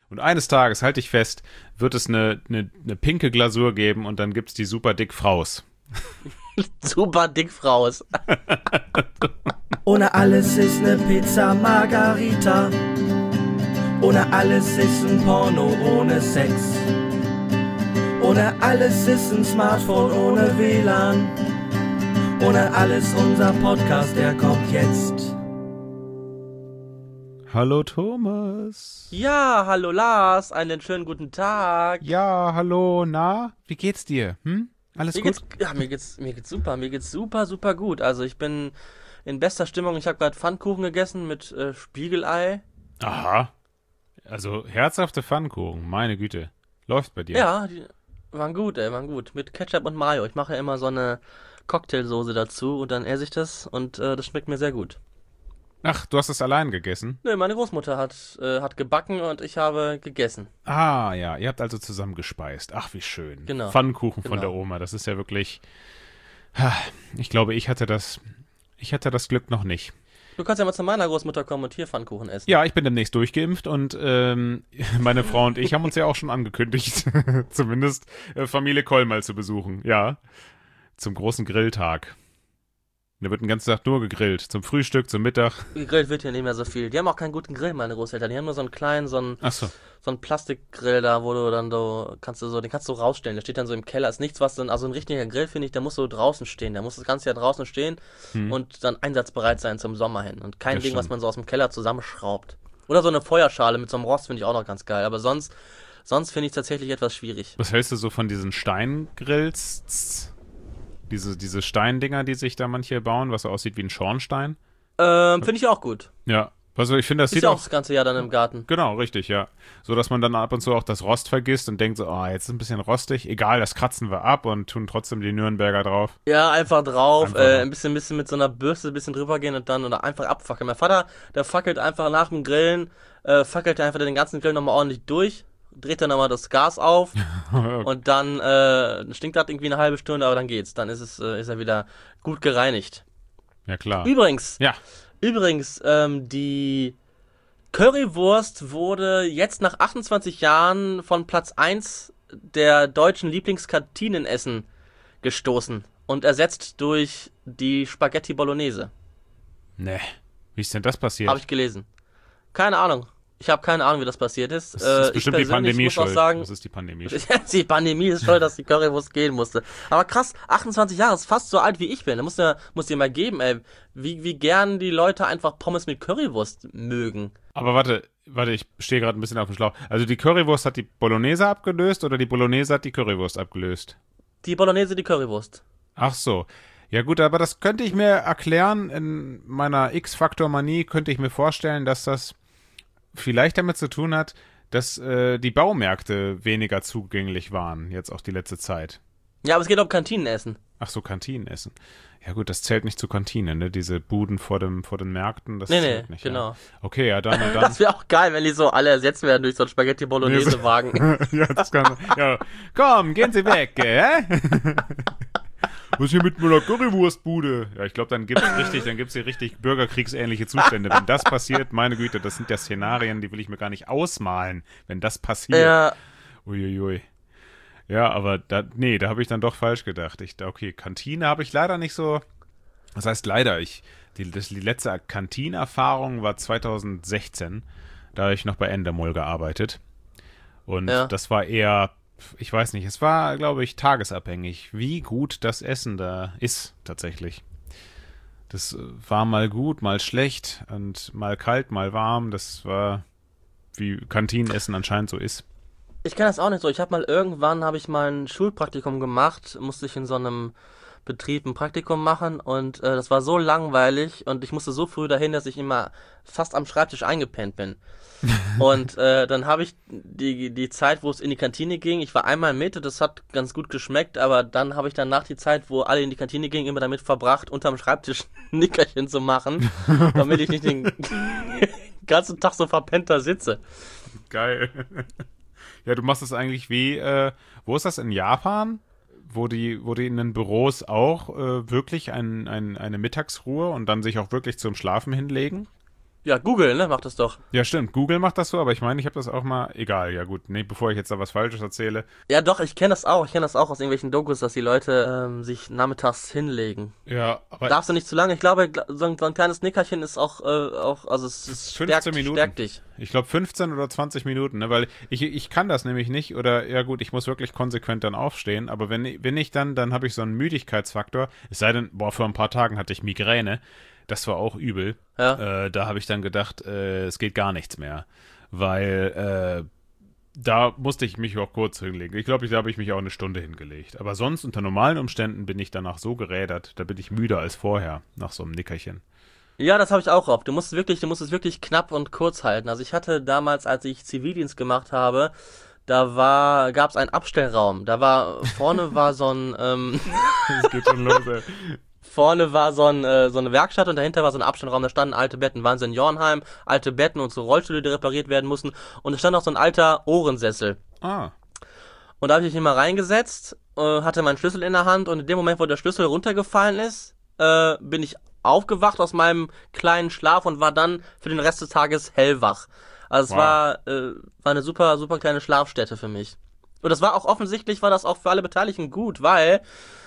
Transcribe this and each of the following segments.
Und eines Tages, halte ich fest, wird es eine pinke Glasur geben und dann gibt's die super dick Fraus. Super Dickfraus. Ohne alles ist ne Pizza Margarita. Ohne alles ist ein Porno ohne Sex. Ohne alles ist ein Smartphone ohne WLAN. Ohne alles unser Podcast, der kommt jetzt. Hallo Thomas. Ja, hallo Lars, einen schönen guten Tag. Ja, hallo, na? Wie geht's dir? Alles gut? Mir geht's super gut. Also ich bin in bester Stimmung. Ich habe gerade Pfannkuchen gegessen mit Spiegelei. Aha. Also herzhafte Pfannkuchen, meine Güte. Läuft bei dir? Ja, die waren gut. Mit Ketchup und Mayo. Ich mache ja immer so eine Cocktailsoße dazu und dann esse ich das und das schmeckt mir sehr gut. Ach, du hast es allein gegessen? Nö, meine Großmutter hat gebacken und ich habe gegessen. Ah, ja, ihr habt also zusammen gespeist. Ach, wie schön. Genau. Pfannkuchen von Genau. der Oma, das ist ja wirklich... Ich glaube, ich hatte das Glück noch nicht. Du kannst ja mal zu meiner Großmutter kommen und hier Pfannkuchen essen. Ja, ich bin demnächst durchgeimpft und meine Frau und ich haben uns ja auch schon angekündigt, zumindest Familie Koll mal zu besuchen. Ja, zum großen Grilltag. Da wird den ganzen Tag nur gegrillt. Zum Frühstück, zum Mittag. Gegrillt wird hier nicht mehr so viel. Die haben auch keinen guten Grill, meine Großeltern. Die haben nur so einen kleinen, so Ach so. einen Plastikgrill da, wo du dann den kannst du rausstellen. Der steht dann so im Keller. Ist nichts, was dann, also ein richtiger Grill, finde ich, der muss so draußen stehen. Der muss das ganze Jahr draußen stehen und dann einsatzbereit sein zum Sommer hin. Und kein Das Ding, was stimmt. man so aus dem Keller zusammenschraubt. Oder so eine Feuerschale mit so einem Rost finde ich auch noch ganz geil. Aber sonst finde ich es tatsächlich etwas schwierig. Was hältst du so von diesen Steingrills? Diese Steindinger, die sich da manche bauen, was so aussieht wie ein Schornstein? Finde ich auch gut. Ja. Also ich finde, das Ist sieht ja auch auch... das ganze Jahr dann im Garten. Genau, richtig, ja. So, dass man dann ab und zu auch das Rost vergisst und denkt so, jetzt ist ein bisschen rostig. Egal, das kratzen wir ab und tun trotzdem die Nürnberger drauf. Ja, einfach drauf, Einfach drauf. ein bisschen mit so einer Bürste ein bisschen drüber gehen und dann oder einfach abfackeln. Mein Vater, der fackelt einfach nach dem Grillen, fackelt er einfach den ganzen Grill nochmal ordentlich durch, dreht dann nochmal das Gas auf und dann stinkt das irgendwie eine halbe Stunde, aber dann geht's. Dann ist er wieder gut gereinigt. Ja, klar. Übrigens, Ja. die Currywurst wurde jetzt nach 28 Jahren von Platz 1 der deutschen Lieblingskantinenessen gestoßen und ersetzt durch die Spaghetti Bolognese. Nee. Wie ist denn das passiert? Habe ich gelesen. Keine Ahnung. Ich habe keine Ahnung, wie das passiert ist. Das ist Ich bestimmt die persönlich Pandemie muss auch schuld. sagen, Das ist die Pandemie schuld. die Pandemie ist schuld, dass die Currywurst gehen musste. Aber krass, 28 Jahre ist fast so alt wie ich bin. Da muss dir mal geben, ey, wie gern die Leute einfach Pommes mit Currywurst mögen. Aber warte, ich stehe gerade ein bisschen auf dem Schlauch. Also die Currywurst hat die Bolognese abgelöst oder die Bolognese hat die Currywurst abgelöst? Die Bolognese, die Currywurst. Ach so. Ja gut, aber das könnte ich mir erklären. In meiner X-Faktor-Manie könnte ich mir vorstellen, dass das vielleicht damit zu tun hat, dass die Baumärkte weniger zugänglich waren, jetzt auch die letzte Zeit. Ja, aber es geht um Kantinenessen. Ach so, Kantinenessen. Ja gut, das zählt nicht zu Kantine, ne? Diese Buden vor den Märkten, das Nee, zählt nicht. genau. Ja. Okay, ja, dann. Das wäre auch geil, wenn die so alle ersetzt werden durch so einen Spaghetti Bolognese-Wagen. Ja, das kann. Ja. Komm, gehen Sie weg, hä? Was ist hier mit meiner Currywurstbude? Ja, ich glaube, dann gibt's hier richtig bürgerkriegsähnliche Zustände. Wenn das passiert, meine Güte, das sind ja Szenarien, die will ich mir gar nicht ausmalen, wenn das passiert. Ja, Uiuiui. Ja, aber da habe ich dann doch falsch gedacht. Okay, Kantine habe ich leider nicht so. Das heißt leider, die letzte Kantinenerfahrung war 2016. Da habe ich noch bei Endemol gearbeitet. Und Ja. das war eher, ich weiß nicht, es war, glaube ich, tagesabhängig, wie gut das Essen da ist, tatsächlich. Das war mal gut, mal schlecht und mal kalt, mal warm. Das war, wie Kantinenessen anscheinend so ist. ich kann das auch nicht so. Irgendwann habe ich mal ein Schulpraktikum gemacht, musste ich in so einem Betrieb ein Praktikum machen und das war so langweilig und ich musste so früh dahin, dass ich immer fast am Schreibtisch eingepennt bin. Und dann habe ich die Zeit, wo es in die Kantine ging, ich war einmal mit, das hat ganz gut geschmeckt, aber dann habe ich danach die Zeit, wo alle in die Kantine gingen, immer damit verbracht, unterm Schreibtisch ein Nickerchen zu machen, damit ich nicht den ganzen Tag so verpennt da sitze. Geil. Ja, du machst das eigentlich wie, wo ist das, in Japan? Wo die in den Büros auch wirklich eine Mittagsruhe und dann sich auch wirklich zum Schlafen hinlegen? Ja, Google, ne, macht das doch. Ja, stimmt. Google macht das so, aber ich meine, ich habe das auch mal. Egal, ja gut. Nee, bevor ich jetzt da was Falsches erzähle. Ja, doch, ich kenne das auch. Ich kenne das auch aus irgendwelchen Dokus, dass die Leute sich nachmittags hinlegen. Ja, aber. Darfst du nicht zu lange? Ich glaube, so ein kleines Nickerchen ist auch, also es 15 Minuten. Stärkt dich. Ich glaube 15 oder 20 Minuten, ne? Weil ich kann das nämlich nicht. Oder, ja gut, ich muss wirklich konsequent dann aufstehen. Aber wenn ich dann habe ich so einen Müdigkeitsfaktor. Es sei denn, vor ein paar Tagen hatte ich Migräne. Das war auch übel. Ja. Da habe ich dann gedacht, es geht gar nichts mehr. Weil da musste ich mich auch kurz hinlegen. Ich glaube, da habe ich mich auch eine Stunde hingelegt. Aber sonst unter normalen Umständen bin ich danach so gerädert, da bin ich müder als vorher, nach so einem Nickerchen. Ja, das habe ich auch oft. Du musst es wirklich knapp und kurz halten. Also ich hatte damals, als ich Zivildienst gemacht habe, gab es einen Abstellraum. Vorne war so ein, Das geht schon los, ey. vorne war so eine Werkstatt und dahinter war so ein Abstellraum, da standen alte Betten, war ein Seniorenheim, alte Betten und so Rollstühle, die repariert werden mussten. Und es stand auch so ein alter Ohrensessel. Ah. Und da habe ich mich mal reingesetzt, hatte meinen Schlüssel in der Hand und in dem Moment, wo der Schlüssel runtergefallen ist, bin ich aufgewacht aus meinem kleinen Schlaf und war dann für den Rest des Tages hellwach. Also es war eine super, super kleine Schlafstätte für mich. Und das war auch offensichtlich, war das auch für alle Beteiligten gut, weil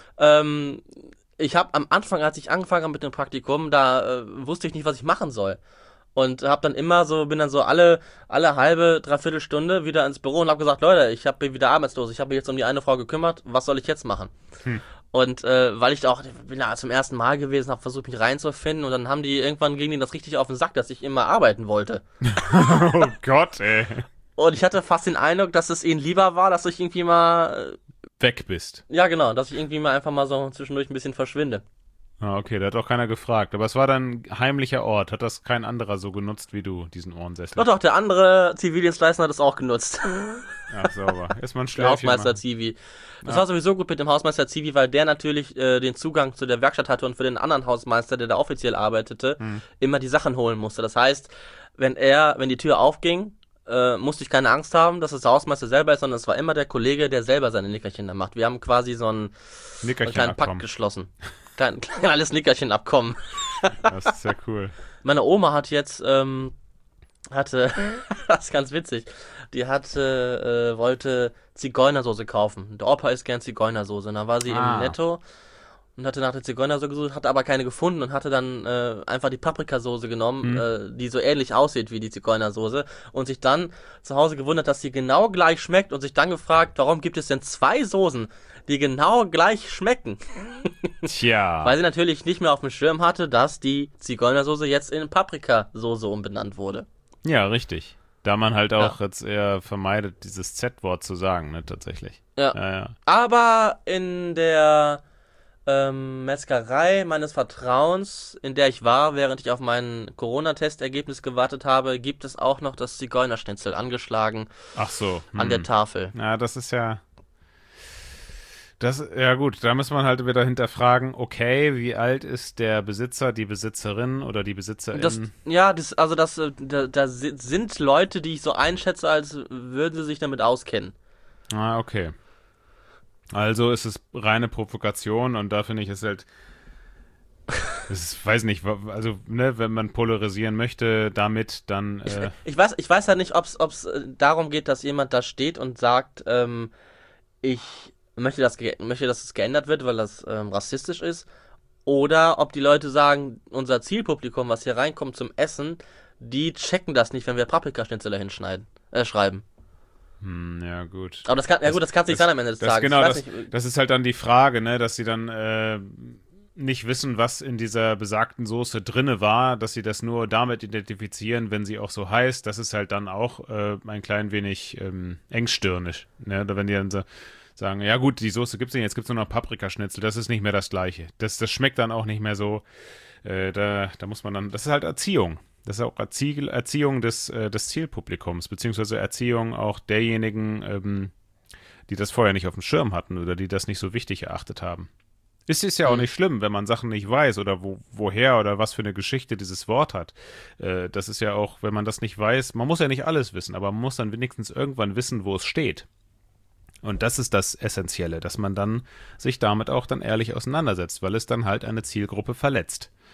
ich habe am Anfang, als ich angefangen habe mit dem Praktikum, da wusste ich nicht, was ich machen soll. Und bin dann so alle halbe, dreiviertel Stunde wieder ins Büro und habe gesagt, Leute, ich bin wieder arbeitslos, ich habe mich jetzt um die eine Frau gekümmert, was soll ich jetzt machen? Und weil ich bin da zum ersten Mal gewesen, habe versucht, mich reinzufinden und dann ging denen das richtig auf den Sack, dass ich immer arbeiten wollte. Oh Gott, ey. Und ich hatte fast den Eindruck, dass es ihnen lieber war, dass ich irgendwie mal Weg bist. ja genau, dass ich irgendwie mal einfach mal so zwischendurch ein bisschen verschwinde. Ah, okay, da hat auch keiner gefragt. Aber es war dann ein heimlicher Ort. Hat das kein anderer so genutzt wie du, diesen Ohrensessel? Doch, der andere Zivildienstleister hat es auch genutzt. Ach, sauber. Erstmal ein Der Schläfchen Hausmeister machen. Zivi. Das Ja. war sowieso gut mit dem Hausmeister Zivi, weil der natürlich den Zugang zu der Werkstatt hatte und für den anderen Hausmeister, der da offiziell arbeitete, immer die Sachen holen musste. Das heißt, wenn die Tür aufging, musste ich keine Angst haben, dass es der Hausmeister selber ist, sondern es war immer der Kollege, der selber seine Nickerchen da macht. Wir haben quasi so einen kleinen Pakt Nickerchen-Abkommen. geschlossen. Kleines Nickerchen-Abkommen. Das ist sehr cool. Meine Oma hat jetzt, das ist ganz witzig, wollte Zigeunersoße kaufen. Der Opa isst gern Zigeunersoße. Und dann war sie im Netto und hatte nach der Zigeunersoße gesucht, hatte aber keine gefunden und hatte dann einfach die Paprikasoße genommen, die so ähnlich aussieht wie die Zigeunersoße und sich dann zu Hause gewundert, dass sie genau gleich schmeckt und sich dann gefragt, warum gibt es denn 2 Soßen, die genau gleich schmecken? Tja. Weil sie natürlich nicht mehr auf dem Schirm hatte, dass die Zigeunersoße jetzt in Paprikasoße umbenannt wurde. Ja, richtig. Da man halt auch jetzt eher vermeidet, dieses Z-Wort zu sagen, ne, tatsächlich. Ja. Ja. Aber in der Metzgerei meines Vertrauens, in der ich war, während ich auf mein Corona-Testergebnis gewartet habe, gibt es auch noch das Zigeunerschnitzel angeschlagen Ach so. an der Tafel. Ja, das ist ja... Ja gut, da muss man halt wieder hinterfragen, okay, wie alt ist der Besitzer, die Besitzerin oder die Besitzerin? Da sind Leute, die ich so einschätze, als würden sie sich damit auskennen. Ah, okay. Also ist es reine Provokation und da finde ich es halt, weiß nicht, also ne, wenn man polarisieren möchte damit, dann... Ich weiß ja nicht, ob es darum geht, dass jemand da steht und sagt, ich möchte, dass es geändert wird, weil das rassistisch ist, oder ob die Leute sagen, unser Zielpublikum, was hier reinkommt zum Essen, die checken das nicht, wenn wir Paprikaschnitzel dahin schreiben. Ja, gut. Aber das kann es nicht sein am Ende des Tages. Genau, Ich weiß nicht, das ist halt dann die Frage, ne, dass sie dann nicht wissen, was in dieser besagten Soße drinne war, dass sie das nur damit identifizieren, wenn sie auch so heißt. Das ist halt dann auch ein klein wenig engstirnig. Ne? Oder wenn die dann so sagen, ja gut, die Soße gibt's nicht, jetzt gibt's nur noch Paprikaschnitzel, das ist nicht mehr das Gleiche. Das schmeckt dann auch nicht mehr so. Da muss man dann, das ist halt Erziehung. Das ist auch Erziehung des Zielpublikums, beziehungsweise Erziehung auch derjenigen, die das vorher nicht auf dem Schirm hatten oder die das nicht so wichtig erachtet haben. Es ist ja auch nicht schlimm, wenn man Sachen nicht weiß oder woher oder was für eine Geschichte dieses Wort hat. Das ist ja auch, wenn man das nicht weiß, man muss ja nicht alles wissen, aber man muss dann wenigstens irgendwann wissen, wo es steht. Und das ist das Essentielle, dass man dann sich damit auch dann ehrlich auseinandersetzt, weil es dann halt eine Zielgruppe verletzt.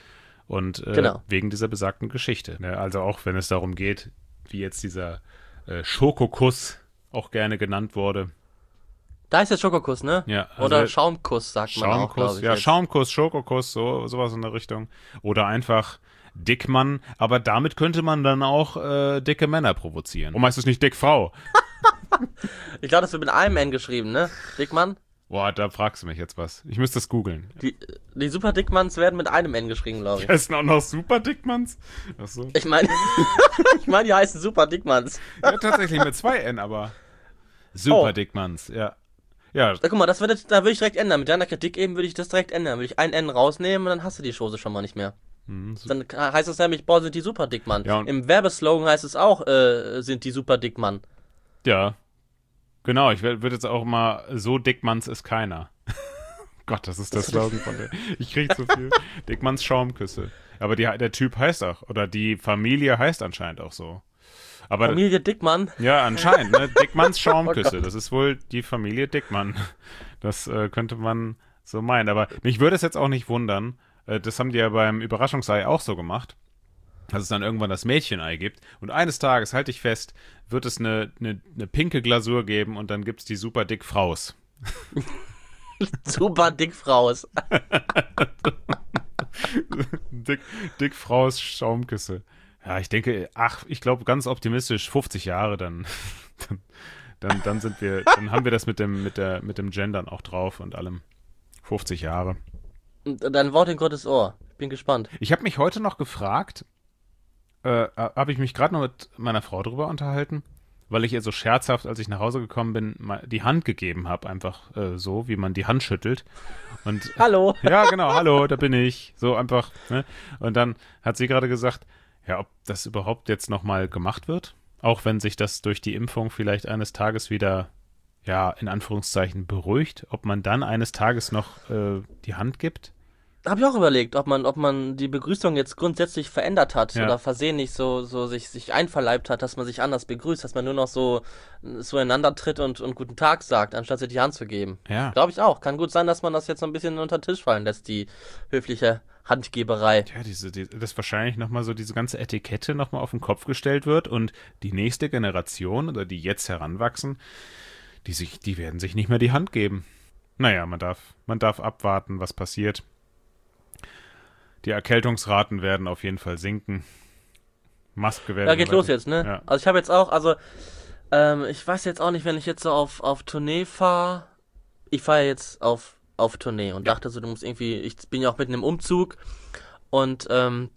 Und Genau. wegen dieser besagten Geschichte. Ne? Also auch wenn es darum geht, wie jetzt dieser Schokokuss auch gerne genannt wurde. Da ist jetzt Schokokuss, ne? Ja, also Oder Schaumkuss, sagt man auch, glaube Schaumkuss, ich. ja, jetzt. Schaumkuss, Schokokuss, sowas in der Richtung. Oder einfach Dickmann, aber damit könnte man dann auch dicke Männer provozieren. Und meistens nicht Dickfrau. Ich glaube, das wird mit einem N geschrieben, ne? Dickmann? Boah, da fragst du mich jetzt was. Ich müsste es googeln. Die Super Dickmanns werden mit einem N geschrieben, glaube ich. Heißen auch noch Super Dickmanns? Achso. Ich meine, die heißen Super Dickmanns. Ja, tatsächlich mit 2 N, aber Super Dickmanns, ja. Ja, Da, guck mal, da würde ich direkt ändern. Mit deiner Kritik eben würde ich das direkt ändern. Würde ich ein N rausnehmen und dann hast du die Chose schon mal nicht mehr. Dann heißt es nämlich, boah, sind die Super Dickmann. Ja, und- Im Werbeslogan heißt es auch, sind die Super Dickmann. ja. Genau, ich würde jetzt auch mal, so Dickmanns ist keiner. Gott, das ist der Slogan von der. Ich krieg zu viel. Dickmanns Schaumküsse. Aber der Typ heißt auch, oder die Familie heißt anscheinend auch so. Aber Familie Dickmann. ja, anscheinend, ne? Dickmanns Schaumküsse. Das ist wohl die Familie Dickmann. Das könnte man so meinen. Aber mich würde es jetzt auch nicht wundern. Das haben die ja beim Überraschungsei auch so gemacht. Dass es dann irgendwann das Mädchenei gibt. Und eines Tages, halte ich fest, wird es eine pinke Glasur geben und dann gibt es die Super Dickfraus. Super Dickfraus. Dickfraus Schaumküsse. Ja, ich denke, ich glaube ganz optimistisch, 50 Jahre, dann sind wir, dann haben wir das mit dem Gendern auch drauf und allem. 50 Jahre. Und dein Wort in Gottes Ohr. Ich bin gespannt. Ich habe mich heute noch gefragt, habe ich mich gerade noch mit meiner Frau drüber unterhalten, weil ich ihr so scherzhaft, als ich nach Hause gekommen bin, mal die Hand gegeben habe, einfach so, wie man die Hand schüttelt. Und Hallo. ja, genau, hallo, da bin ich. So einfach, ne? Und dann hat sie gerade gesagt, ja, ob das überhaupt jetzt nochmal gemacht wird, auch wenn sich das durch die Impfung vielleicht eines Tages wieder, ja, in Anführungszeichen beruhigt, ob man dann eines Tages noch die Hand gibt. Habe ich auch überlegt, ob man die Begrüßung jetzt grundsätzlich verändert hat Ja. oder versehentlich so sich einverleibt hat, dass man sich anders begrüßt, dass man nur noch so einander tritt und guten Tag sagt, anstatt sich die Hand zu geben. Ja. Glaube ich auch. Kann gut sein, dass man das jetzt so ein bisschen unter den Tisch fallen lässt, die höfliche Handgeberei. Ja, dass wahrscheinlich nochmal so diese ganze Etikette nochmal auf den Kopf gestellt wird und die nächste Generation oder die jetzt heranwachsen, die werden sich nicht mehr die Hand geben. Naja, man darf abwarten, was passiert. Die Erkältungsraten werden auf jeden Fall sinken. Maske werden. Ja, geht los jetzt, ne? Ja. Also ich habe jetzt auch, ich weiß jetzt auch nicht, wenn ich jetzt so auf Tournee fahre. Ich fahre jetzt auf Tournee und dachte so, du musst irgendwie, ich bin ja auch mitten im Umzug und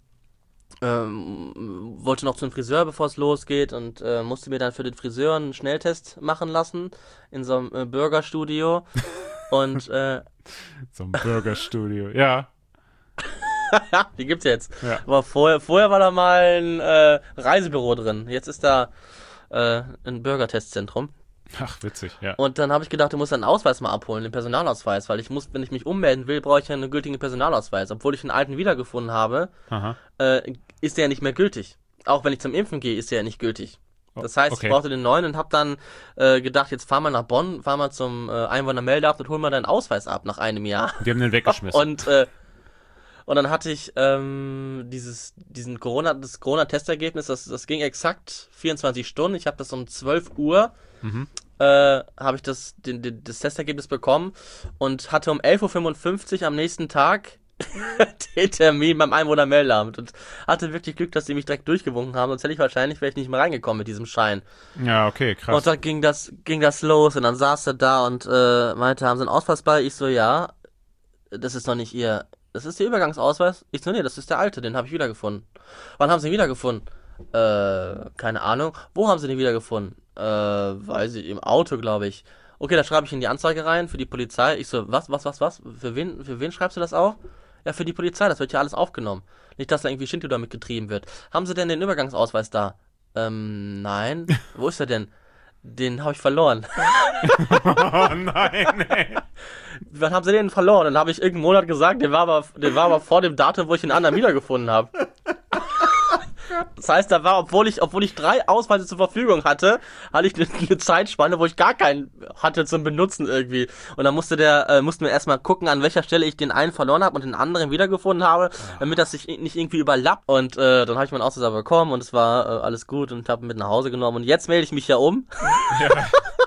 wollte noch zum Friseur, bevor es losgeht und musste mir dann für den Friseur einen Schnelltest machen lassen in so einem Burgerstudio und So ein Burgerstudio, ja. die gibt's jetzt. Ja. Aber vorher war da mal ein Reisebüro drin. Jetzt ist da ein Burgertestzentrum. Ach, witzig, ja. Und dann habe ich gedacht, du musst einen Ausweis mal abholen, den Personalausweis, weil wenn ich mich ummelden will, brauche ich ja einen gültigen Personalausweis. Obwohl ich einen alten wiedergefunden habe, Aha. ist der ja nicht mehr gültig. Auch wenn ich zum Impfen gehe, ist der ja nicht gültig. Das heißt, okay. ich brauchte den neuen und habe dann gedacht, jetzt fahr mal nach Bonn, fahr mal zum Einwohnermeldeamt und hol mal deinen Ausweis ab nach einem Jahr. Die haben den weggeschmissen. Und dann hatte ich das Corona-Testergebnis, das ging exakt 24 Stunden. Ich habe das um 12 Uhr, habe ich das Testergebnis bekommen und hatte um 11.55 Uhr am nächsten Tag den Termin beim Einwohnermeldeamt und hatte wirklich Glück, dass sie mich direkt durchgewunken haben, sonst wäre ich nicht mehr reingekommen mit diesem Schein. Ja, okay, krass. Und dann ging das los und dann saß er da und meinte, haben Sie einen Ausweis bei? Ich so, ja, das ist doch nicht Ihr... Das ist Ihr Übergangsausweis? Ich so, nee, das ist der alte, den habe ich wiedergefunden. Wann haben Sie ihn wiedergefunden? Keine Ahnung. Wo haben Sie den wiedergefunden? Weiß ich, im Auto, glaube ich. Okay, da schreibe ich in die Anzeige rein für die Polizei. Ich so, was? Für wen schreibst du das auf? Ja, für die Polizei, das wird ja alles aufgenommen. Nicht, dass da irgendwie Schindluder mitgetrieben wird. Haben Sie denn den Übergangsausweis da? Nein. Wo ist er denn? Den habe ich verloren. Oh nein, ey. Wann haben Sie den verloren? Dann habe ich irgendeinen Monat gesagt, der war aber vor dem Datum, wo ich den anderen wiedergefunden habe. Das heißt, da war, obwohl ich 3 Ausweise zur Verfügung hatte, hatte ich eine Zeitspanne, wo ich gar keinen hatte zum Benutzen irgendwie. Und dann mussten wir erstmal gucken, an welcher Stelle ich den einen verloren habe und den anderen wiedergefunden habe, damit das sich nicht irgendwie überlappt. Und dann habe ich meinen Ausweis aber bekommen und es war alles gut und habe ihn mit nach Hause genommen. Und jetzt melde ich mich ja um. Ja.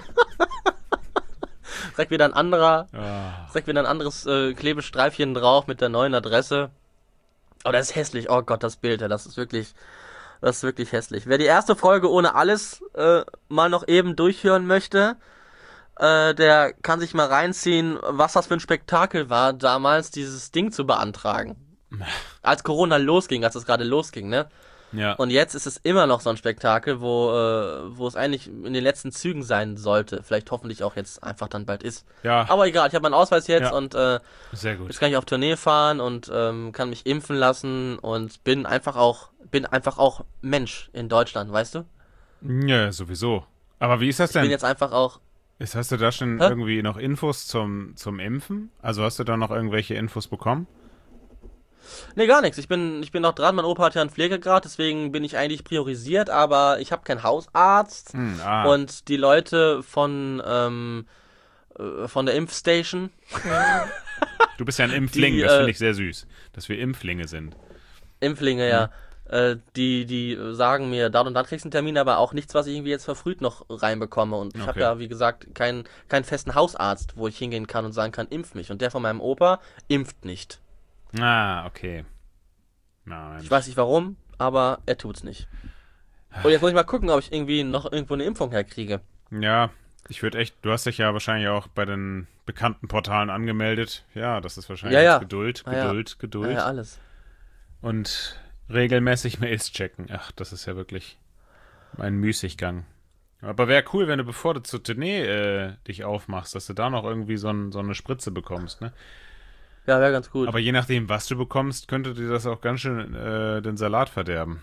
Direkt wieder ein anderes Klebestreifchen drauf mit der neuen Adresse. Oh, das ist hässlich. Oh Gott, das Bild, das ist wirklich hässlich. Wer die erste Folge ohne alles mal noch eben durchhören möchte, der kann sich mal reinziehen, was das für ein Spektakel war, damals dieses Ding zu beantragen. Als Corona losging, als es gerade losging, ne? Ja. Und jetzt ist es immer noch so ein Spektakel, wo es eigentlich in den letzten Zügen sein sollte. Vielleicht hoffentlich auch jetzt einfach dann bald ist. Ja. Aber egal, ich habe meinen Ausweis jetzt und sehr gut. Jetzt kann ich auf Tournee fahren und kann mich impfen lassen und bin einfach auch Mensch in Deutschland, weißt du? Ja, sowieso. Aber wie ist das denn? Ich bin jetzt einfach auch... Hast du da schon irgendwie noch Infos zum Impfen? Also hast du da noch irgendwelche Infos bekommen? Nee, gar nichts. Ich bin noch dran. Mein Opa hat ja einen Pflegegrad, deswegen bin ich eigentlich priorisiert, aber ich habe keinen Hausarzt. Und die Leute von der Impfstation. Du bist ja ein Impfling, das finde ich sehr süß, dass wir Impflinge sind. Impflinge, ja. Die sagen mir, da und dann kriegst du einen Termin, aber auch nichts, was ich irgendwie jetzt verfrüht noch reinbekomme. Und ich habe ja, wie gesagt, keinen festen Hausarzt, wo ich hingehen kann und sagen kann, impf mich. Und der von meinem Opa impft nicht. Ah, okay. Nein. Ich weiß nicht warum, aber er tut's nicht. Und jetzt muss ich mal gucken, ob ich irgendwo eine Impfung herkriege. Ja, du hast dich ja wahrscheinlich auch bei den bekannten Portalen angemeldet. Ja, das ist wahrscheinlich Geduld. Ja, alles. Und regelmäßig Mails checken. Ach, das ist ja wirklich ein Müßiggang. Aber wäre cool, wenn du, bevor du zur Tournee dich aufmachst, dass du da noch irgendwie so eine Spritze bekommst, ne? Ja, wäre ganz gut. Aber je nachdem, was du bekommst, könnte dir das auch ganz schön den Salat verderben.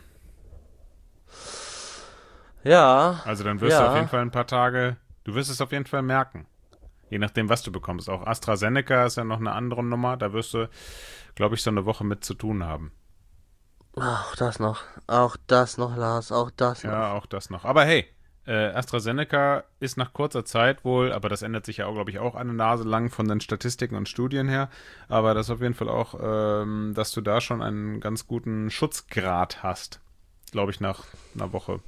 Ja. Also dann wirst du auf jeden Fall ein paar Tage, du wirst es auf jeden Fall merken. Je nachdem, was du bekommst. Auch AstraZeneca ist ja noch eine andere Nummer. Da wirst du, glaube ich, so eine Woche mit zu tun haben. Auch das noch, Lars, auch das noch. Ja, auch das noch. Aber hey, AstraZeneca ist nach kurzer Zeit wohl, aber das ändert sich ja auch, glaube ich, auch eine Nase lang von den Statistiken und Studien her, aber das ist auf jeden Fall auch, dass du da schon einen ganz guten Schutzgrad hast, glaube ich, nach einer Woche.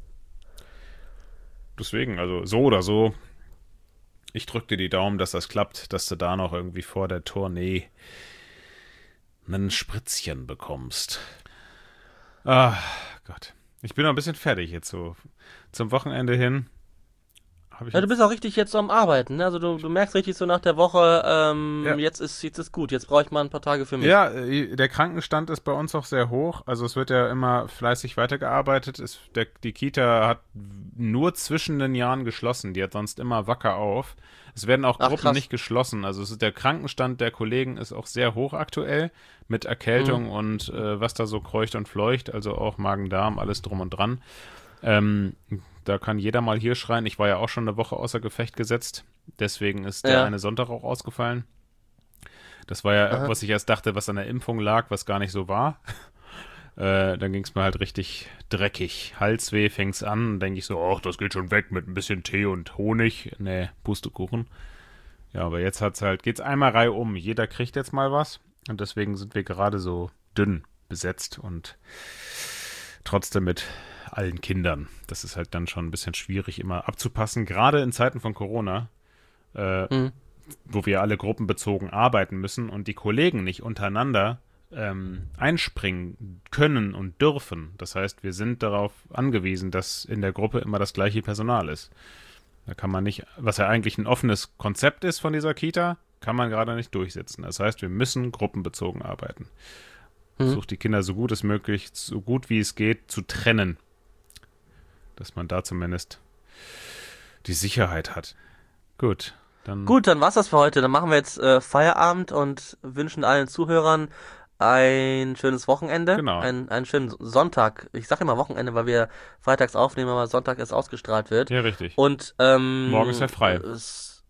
Deswegen, also so oder so, ich drücke dir die Daumen, dass das klappt, dass du da noch irgendwie vor der Tournee ein Spritzchen bekommst. Ah, Gott. Ich bin noch ein bisschen fertig jetzt so. Zum Wochenende hin. Du bist auch richtig jetzt so am Arbeiten, ne? Also du merkst richtig so nach der Woche, jetzt ist gut, jetzt brauche ich mal ein paar Tage für mich. Ja, der Krankenstand ist bei uns auch sehr hoch. Also es wird ja immer fleißig weitergearbeitet. Die Kita hat nur zwischen den Jahren geschlossen. Die hat sonst immer wacker auf. Es werden auch Gruppen nicht geschlossen. Also der Krankenstand der Kollegen ist auch sehr hoch aktuell mit Erkältung und was da so kreucht und fleucht. Also auch Magen-Darm, alles drum und dran. Da kann jeder mal hier schreien. Ich war ja auch schon eine Woche außer Gefecht gesetzt. Deswegen ist der eine Sonntag auch ausgefallen. Das war ja, was ich erst dachte, was an der Impfung lag, was gar nicht so war. Dann ging es mir halt richtig dreckig. Halsweh fängt's an. Dann denke ich so, ach, das geht schon weg mit ein bisschen Tee und Honig. Nee, Pustekuchen. Ja, aber jetzt geht's einmal reihum. Jeder kriegt jetzt mal was. Und deswegen sind wir gerade so dünn besetzt und trotzdem mit allen Kindern. Das ist halt dann schon ein bisschen schwierig immer abzupassen, gerade in Zeiten von Corona, wo wir alle gruppenbezogen arbeiten müssen und die Kollegen nicht untereinander einspringen können und dürfen. Das heißt, wir sind darauf angewiesen, dass in der Gruppe immer das gleiche Personal ist. Da kann man nicht, was ja eigentlich ein offenes Konzept ist von dieser Kita, kann man gerade nicht durchsetzen. Das heißt, wir müssen gruppenbezogen arbeiten. Versucht die Kinder so gut es möglich, so gut wie es geht, zu trennen. Dass man da zumindest die Sicherheit hat. Gut, dann war's das für heute. Dann machen wir jetzt Feierabend und wünschen allen Zuhörern ein schönes Wochenende. Genau. Einen schönen Sonntag. Ich sage immer Wochenende, weil wir freitags aufnehmen, aber Sonntag erst ausgestrahlt wird. Ja, richtig. Und morgen ist ja frei.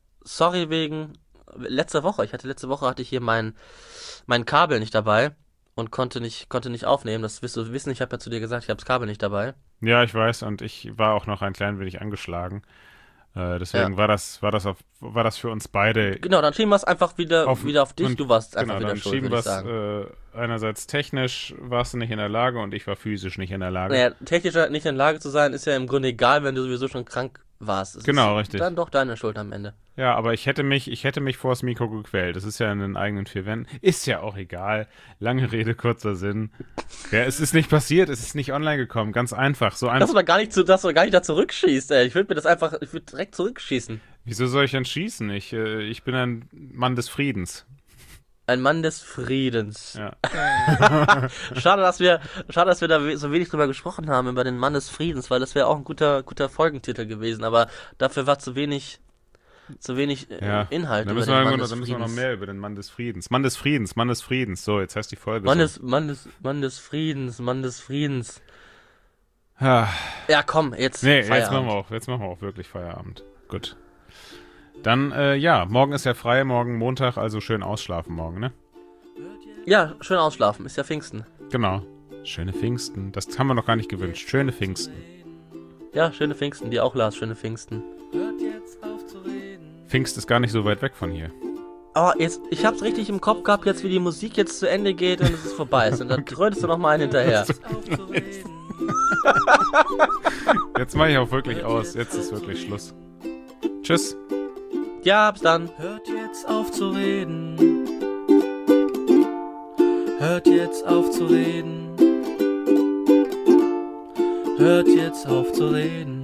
Sorry wegen letzte Woche. Letzte Woche hatte ich hier mein Kabel nicht dabei. und konnte nicht aufnehmen. Das wirst du wissen, ich habe ja zu dir gesagt, ich habe das Kabel nicht dabei. Ja, ich weiß, und ich war auch noch ein klein wenig angeschlagen. Deswegen Ja. war das für uns beide Genau, dann schieben wir es einfach wieder auf dich. und Du warst einfach genau, wieder dann schuld, schieben würde ich wir sagen. es einerseits technisch warst du nicht in der Lage und ich war physisch nicht in der Lage. Naja, technisch nicht in der Lage zu sein, ist ja im Grunde egal, wenn du sowieso schon krank warst. Es Genau, ist richtig. dann doch deine Schuld am Ende. Ja, aber ich hätte mich vors Mikro gequält. Das ist ja in den eigenen vier Wänden. Ist ja auch egal. Lange Rede, kurzer Sinn. Ja, es ist nicht passiert, es ist nicht online gekommen. Ganz einfach. So Dass einfach. du gar nicht da zurückschießt, ey. Ich würde direkt zurückschießen. Wieso soll ich denn schießen? Ich bin ein Mann des Friedens. Ein Mann des Friedens. Ja. Schade, dass wir da so wenig drüber gesprochen haben, über den Mann des Friedens, weil das wäre auch ein guter Folgentitel gewesen, aber dafür war zu wenig Ja. Inhalt Da über müssen den wir, Mann da des müssen wir noch Friedens. mehr über den Mann des Friedens. Mann des Friedens, Mann des Friedens. So, jetzt heißt die Folge Mann so. Mann des Friedens. Ah, Ja, komm, jetzt nee, Feierabend. jetzt machen wir auch wirklich Feierabend. Gut. Dann, ja, morgen ist ja frei, morgen Montag, also schön ausschlafen morgen, ne? Ja, schön ausschlafen, ist ja Pfingsten. Genau. Schöne Pfingsten. Das haben wir noch gar nicht gewünscht. Schöne Pfingsten. Ja, schöne Pfingsten, dir auch, Lars, schöne Pfingsten. Pfingst ist gar nicht so weit weg von hier. Aber jetzt, ich hab's richtig im Kopf gehabt, jetzt wie die Musik jetzt zu Ende geht und es ist vorbei ist. Und dann trödest du noch mal einen hinterher. Jetzt mache ich auch wirklich aus. Jetzt ist wirklich Schluss. Tschüss. Ja, bis dann. Hört jetzt auf zu reden. Hört jetzt auf zu reden. Hört jetzt auf zu reden.